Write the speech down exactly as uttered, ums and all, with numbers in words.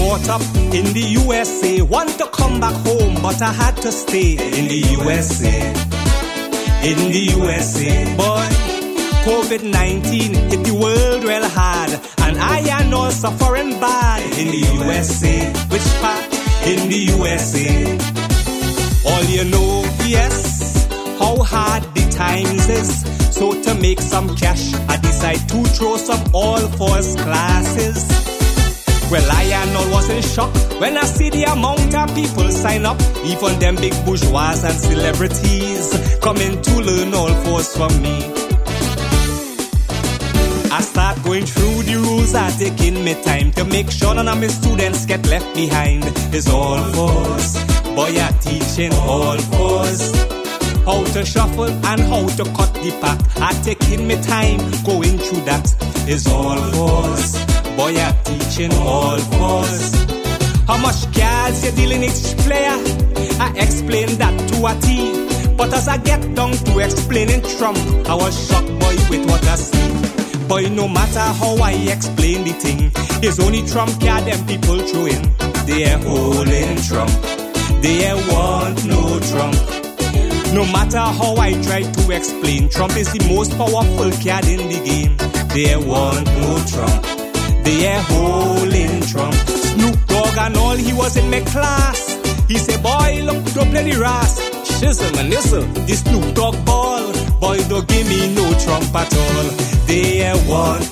brought up in the U S A. Want to come back home, but I had to stay in the U S A. In the U S A, boy, COVID nineteen hit the world real hard, and I am all suffering bad in the U S A. Which part? In the U S A. All you know, yes, how hard the times is. So to make some cash, I decide to throw some all first classes. Well, I and all was in shock when I see the amount of people sign up. Even them big bourgeois and celebrities coming to learn all fours from me. I start going through the rules, I taking me time to make sure none of my students get left behind. It's all fours, boy, I teaching all fours. How to shuffle and how to cut the pack. I taking me time going through that. It's all fours, boy, I teaching all fours. How much cards you dealing each player, I explain that to a T. But as I get down to explaining Trump, I was shocked, boy, with what I see. Boy, no matter how I explain the thing, it's only Trump card them people throwing. They are holding Trump, they want no Trump. No matter how I try to explain, Trump is the most powerful card in the game. They want no Trump, they are holding Trump. Snoop Dogg and all, he was in my class. He said, boy, look, don't play the ras. Shizzle and nizzle, the Snoop Dogg ball. Boy, don't give me no Trump at all. They want